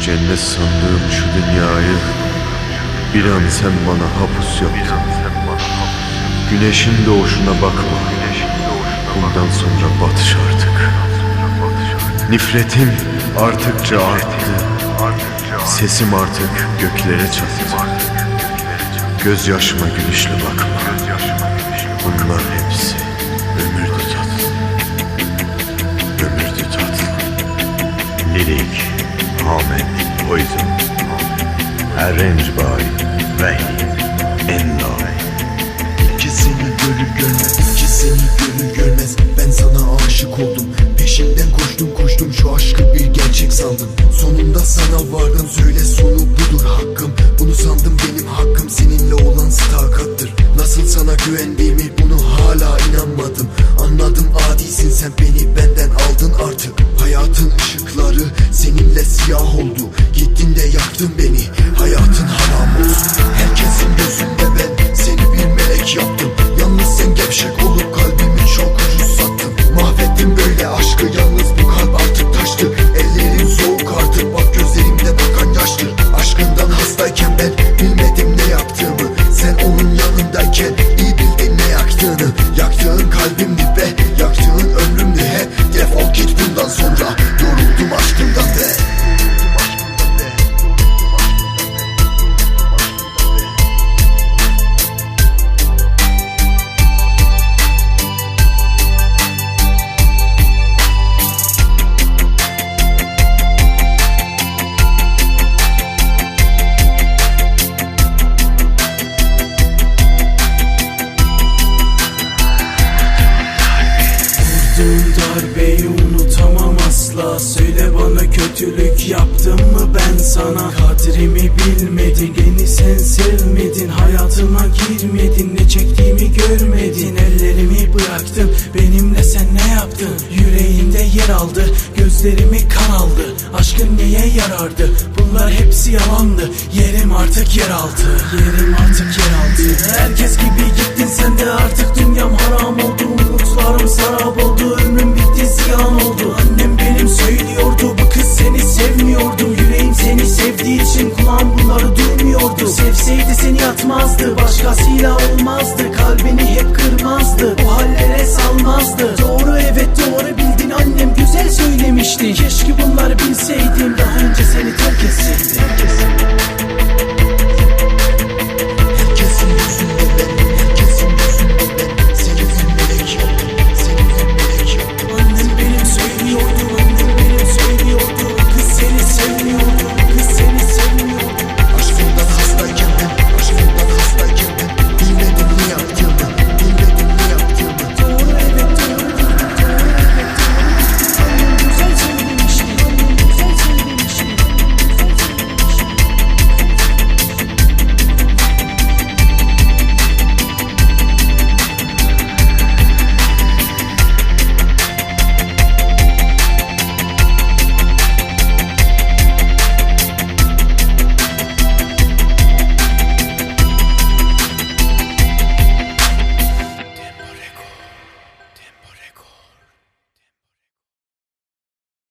cennet sandığım şu dünyayı bir an sen bana hapus yaptın. Güneşin doğuşuna bakma, bundan sonra batış artık. Nifretim arttıkça arttı, sesim artık göklere çattı. Gözyaşıma gülüşlü bakma, bunlar hepsi ömürdü tatlı. Ömürdü tatlı. Lirik, Ahmet Poison, Arranged by Vahid Enlal. Seni görür görmez, seni görür görmez ben sana aşık oldum. Peşinden koştum şu aşkı bir gerçek sandım. Sonunda sana vardım, söyle sonu budur hakkım. Bunu sandım benim hakkım, seninle olan sadakattır. Nasıl sana güvendiğimi bunu hala inanmadım. Anladım adisin sen, beni benden aldın artık. Hayatın ışıkları seninle siyah oldu. Gittin de yaktın beni, hayatın haram olsun. Herkesin gözünde ben seni bir melek yaptım. Yalnız sen gevşek olup kalbimi çok ucuz sattın. Mahvettin böyle aşkı, yalnız bu kalp artık taştı. Ellerim soğuk artık, bak gözlerimden akan yaştır. Aşkından hastayken ben bilmedim ne yaptığımı. Sen onun yanındayken iyi bildin ne yaktığını. Yaktığın kalbimdi be, yaktığın ömrümdü hep. Defol git bundan sonra, yoruldum aşkından be. Darbeyi unutamam asla. Söyle bana kötülük yaptım mı ben sana? Kadrimi bilmedin, beni sen sevmedin. Hayatıma girmedin, ne çektiğimi görmedin. Ellerimi bıraktın, benimle sen ne yaptın? Yüreğimde yer aldı, gözlerimi kan aldı. Aşkın neye yarardı? Bunlar hepsi yalandı. Yerim artık yeraltı, yerim artık yeraltı. Herkes gibi gittin sen de, artık dünyam haram oldu. Umutlarım sarap oldu, ömrüm bitti